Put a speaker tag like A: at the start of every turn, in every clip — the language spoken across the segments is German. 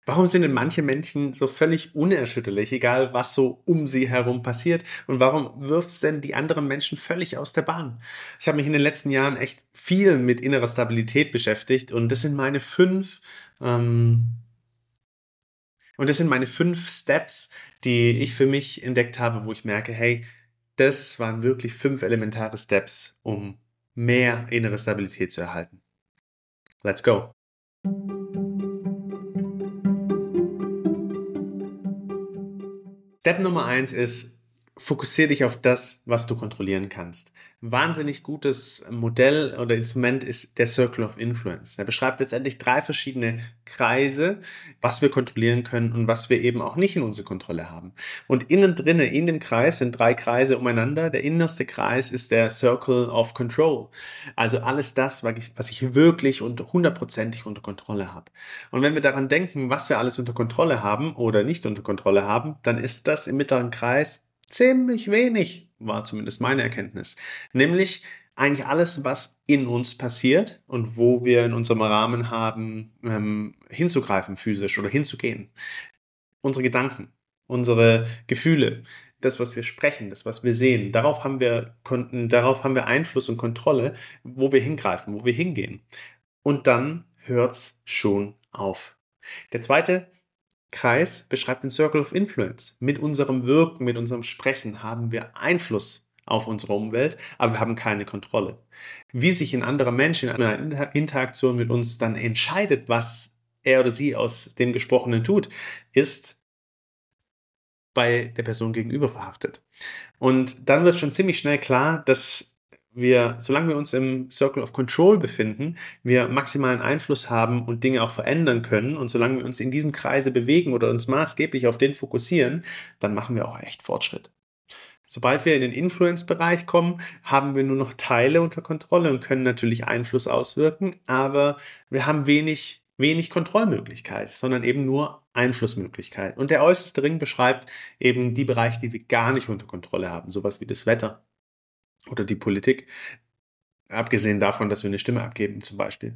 A: Warum sind denn manche Menschen so völlig unerschütterlich, egal was so um sie herum passiert? Und warum wirft es denn die anderen Menschen völlig aus der Bahn? Ich habe mich in den letzten Jahren echt viel mit innerer Stabilität beschäftigt und ähm, das sind meine 5 Steps, die ich für mich entdeckt habe, wo ich merke, hey, das waren wirklich 5 elementare Steps, um mehr innere Stabilität zu erhalten. Let's go. Step Nummer 1 ist, fokussiere dich auf das, was du kontrollieren kannst. Wahnsinnig gutes Modell oder Instrument ist der Circle of Influence. Er beschreibt letztendlich 3 verschiedene Kreise, was wir kontrollieren können und was wir eben auch nicht in unserer Kontrolle haben. Und innen drinne, in dem Kreis, sind 3 Kreise umeinander. Der innerste Kreis ist der Circle of Control. Also alles das, was ich wirklich und 100%ig unter Kontrolle habe. Und wenn wir daran denken, was wir alles unter Kontrolle haben oder nicht unter Kontrolle haben, dann ist das im mittleren Kreis ziemlich wenig, war zumindest meine Erkenntnis. Nämlich eigentlich alles, was in uns passiert und wo wir in unserem Rahmen haben, hinzugreifen physisch oder hinzugehen. Unsere Gedanken, unsere Gefühle, das, was wir sprechen, das, was wir sehen, darauf haben wir Einfluss und Kontrolle, wo wir hingreifen, wo wir hingehen. Und dann hört's schon auf. Der zweite Kreis beschreibt den Circle of Influence. Mit unserem Wirken, mit unserem Sprechen haben wir Einfluss auf unsere Umwelt, aber wir haben keine Kontrolle. Wie sich ein anderer Mensch in einer Interaktion mit uns dann entscheidet, was er oder sie aus dem Gesprochenen tut, ist bei der Person gegenüber verhaftet. Und dann wird schon ziemlich schnell klar, dass solange wir uns im Circle of Control befinden, wir maximalen Einfluss haben und Dinge auch verändern können. Und solange wir uns in diesem Kreise bewegen oder uns maßgeblich auf den fokussieren, dann machen wir auch echt Fortschritt. Sobald wir in den Influence-Bereich kommen, haben wir nur noch Teile unter Kontrolle und können natürlich Einfluss auswirken, aber wir haben wenig Kontrollmöglichkeit, sondern eben nur Einflussmöglichkeit. Und der äußerste Ring beschreibt eben die Bereiche, die wir gar nicht unter Kontrolle haben, sowas wie das Wetter oder die Politik, abgesehen davon, dass wir eine Stimme abgeben zum Beispiel.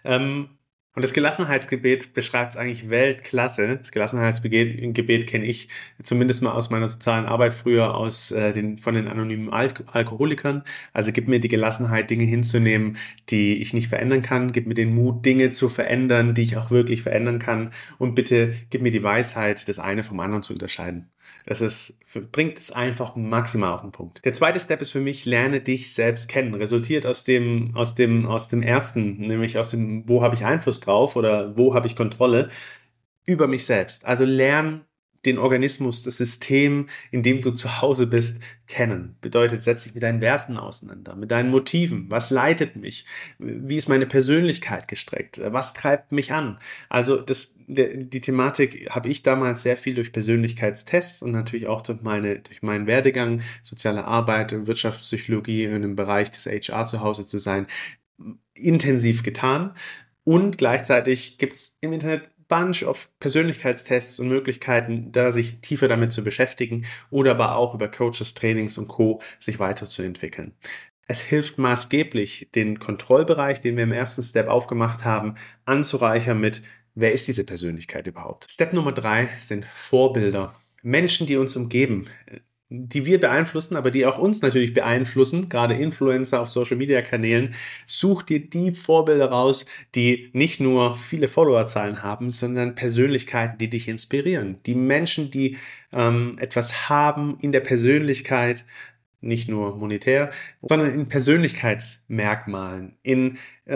A: Und das Gelassenheitsgebet beschreibt es eigentlich Weltklasse. Das Gelassenheitsgebet kenne ich zumindest mal aus meiner sozialen Arbeit früher von den anonymen Alkoholikern. Also gib mir die Gelassenheit, Dinge hinzunehmen, die ich nicht verändern kann. Gib mir den Mut, Dinge zu verändern, die ich auch wirklich verändern kann. Und bitte gib mir die Weisheit, das eine vom anderen zu unterscheiden. Bringt es einfach maximal auf den Punkt. Der zweite Step ist für mich, lerne dich selbst kennen. Resultiert aus dem ersten, nämlich aus dem, wo habe ich Einfluss drauf oder wo habe ich Kontrolle über mich selbst. Also lern den Organismus, das System, in dem du zu Hause bist, kennen. Bedeutet, setz dich mit deinen Werten auseinander, mit deinen Motiven. Was leitet mich? Wie ist meine Persönlichkeit gestrickt? Was treibt mich an? Also die Thematik habe ich damals sehr viel durch Persönlichkeitstests und natürlich auch durch meinen Werdegang, soziale Arbeit, Wirtschaftspsychologie in dem Bereich des HR zu Hause zu sein, intensiv getan. Und gleichzeitig gibt es im Internet Bunch of Persönlichkeitstests und Möglichkeiten, da sich tiefer damit zu beschäftigen oder aber auch über Coaches, Trainings und Co. sich weiterzuentwickeln. Es hilft maßgeblich, den Kontrollbereich, den wir im ersten Step aufgemacht haben, anzureichern mit, wer ist diese Persönlichkeit überhaupt? Step Nummer 3 sind Vorbilder. Menschen, die uns umgeben, die wir beeinflussen, aber die auch uns natürlich beeinflussen, gerade Influencer auf Social-Media-Kanälen. Such dir die Vorbilder raus, die nicht nur viele Followerzahlen haben, sondern Persönlichkeiten, die dich inspirieren. Die Menschen, die etwas haben in der Persönlichkeit, nicht nur monetär, sondern in Persönlichkeitsmerkmalen, in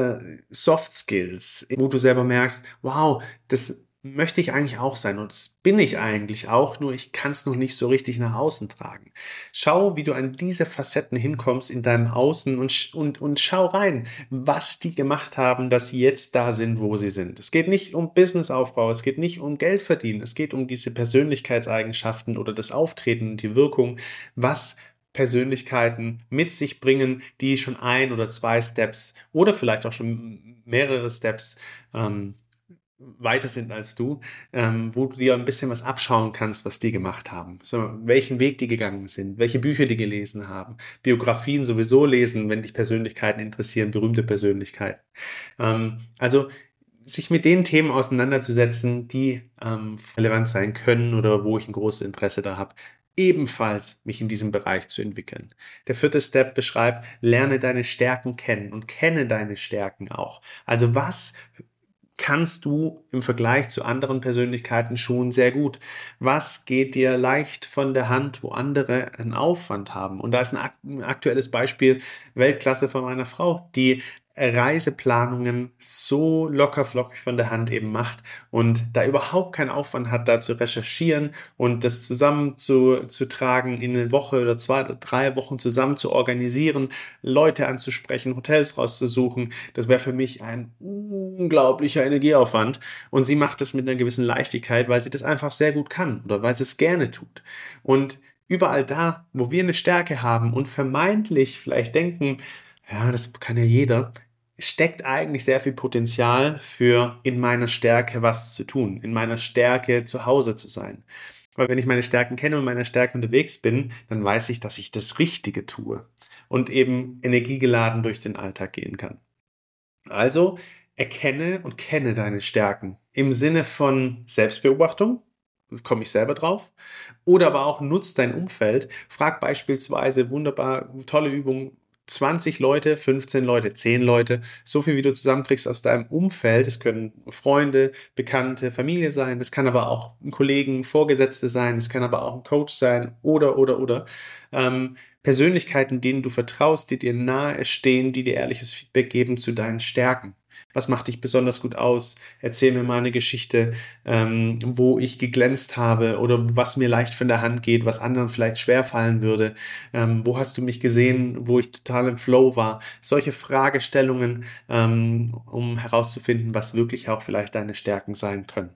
A: Soft Skills, wo du selber merkst, wow, das möchte ich eigentlich auch sein und das bin ich eigentlich auch, nur ich kann es noch nicht so richtig nach außen tragen. Schau, wie du an diese Facetten hinkommst in deinem Außen und schau rein, was die gemacht haben, dass sie jetzt da sind, wo sie sind. Es geht nicht um Businessaufbau, es geht nicht um Geld verdienen, es geht um diese Persönlichkeitseigenschaften oder das Auftreten und die Wirkung, was Persönlichkeiten mit sich bringen, die schon 1 oder 2 Steps oder vielleicht auch schon mehrere Steps weiter sind als du, wo du dir ein bisschen was abschauen kannst, was die gemacht haben. So, welchen Weg die gegangen sind, welche Bücher die gelesen haben, Biografien sowieso lesen, wenn dich Persönlichkeiten interessieren, berühmte Persönlichkeiten. Also sich mit den Themen auseinanderzusetzen, die relevant sein können oder wo ich ein großes Interesse da habe, ebenfalls mich in diesem Bereich zu entwickeln. Der 4. Step beschreibt, lerne deine Stärken kennen und kenne deine Stärken auch. Also was kannst du im Vergleich zu anderen Persönlichkeiten schon sehr gut? Was geht dir leicht von der Hand, wo andere einen Aufwand haben? Und da ist ein aktuelles Beispiel Weltklasse von meiner Frau, die Reiseplanungen so locker flockig von der Hand eben macht und da überhaupt keinen Aufwand hat, da zu recherchieren und das zusammen zu tragen, in eine Woche oder 2 oder 3 Wochen zusammen zu organisieren, Leute anzusprechen, Hotels rauszusuchen. Das wäre für mich ein unglaublicher Energieaufwand. Und sie macht das mit einer gewissen Leichtigkeit, weil sie das einfach sehr gut kann oder weil sie es gerne tut. Und überall da, wo wir eine Stärke haben und vermeintlich vielleicht denken, ja, das kann ja jeder, steckt eigentlich sehr viel Potenzial für in meiner Stärke was zu tun, in meiner Stärke zu Hause zu sein. Weil wenn ich meine Stärken kenne und meiner Stärke unterwegs bin, dann weiß ich, dass ich das Richtige tue und eben energiegeladen durch den Alltag gehen kann. Also erkenne und kenne deine Stärken im Sinne von Selbstbeobachtung, komme ich selber drauf, oder aber auch nutz dein Umfeld, frag beispielsweise, wunderbar, tolle Übung, 20 Leute, 15 Leute, 10 Leute, so viel wie du zusammenkriegst aus deinem Umfeld. Es können Freunde, Bekannte, Familie sein, es kann aber auch ein Kollegen, Vorgesetzte sein, es kann aber auch ein Coach sein oder. Persönlichkeiten, denen du vertraust, die dir nahe stehen, die dir ehrliches Feedback geben zu deinen Stärken. Was macht dich besonders gut aus? Erzähl mir mal eine Geschichte, wo ich geglänzt habe oder was mir leicht von der Hand geht, was anderen vielleicht schwer fallen würde. Wo hast du mich gesehen, wo ich total im Flow war? Solche Fragestellungen, um herauszufinden, was wirklich auch vielleicht deine Stärken sein können.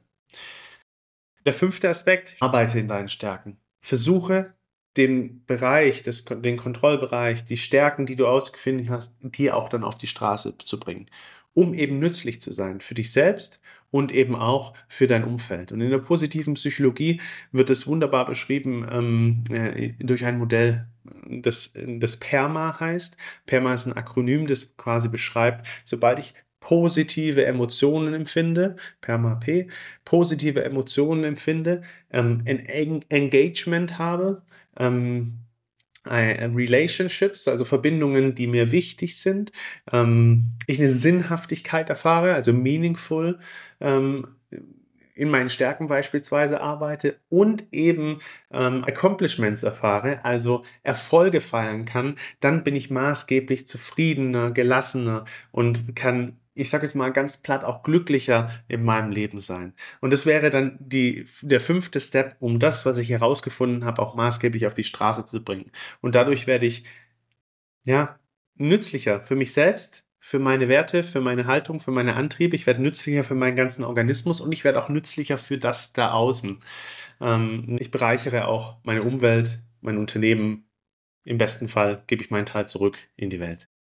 A: Der 5. Aspekt, arbeite in deinen Stärken. Versuche den Bereich, den Kontrollbereich, die Stärken, die du ausgefunden hast, die auch dann auf die Straße zu bringen, um eben nützlich zu sein für dich selbst und eben auch für dein Umfeld. Und in der positiven Psychologie wird es wunderbar beschrieben durch ein Modell, das PERMA heißt. PERMA ist ein Akronym, das quasi beschreibt, sobald ich positive Emotionen empfinde, PERMA P, positive Emotionen empfinde, ein Engagement habe, Relationships, also Verbindungen, die mir wichtig sind, ich eine Sinnhaftigkeit erfahre, also meaningful, in meinen Stärken beispielsweise arbeite und eben Accomplishments erfahre, also Erfolge feiern kann, dann bin ich maßgeblich zufriedener, gelassener und kann, ich sage jetzt mal ganz platt, auch glücklicher in meinem Leben sein. Und das wäre dann der 5. Step, um das, was ich herausgefunden habe, auch maßgeblich auf die Straße zu bringen. Und dadurch werde ich, ja, nützlicher für mich selbst, für meine Werte, für meine Haltung, für meine Antriebe. Ich werde nützlicher für meinen ganzen Organismus und ich werde auch nützlicher für das da außen. Ich bereichere auch meine Umwelt, mein Unternehmen. Im besten Fall gebe ich meinen Teil zurück in die Welt.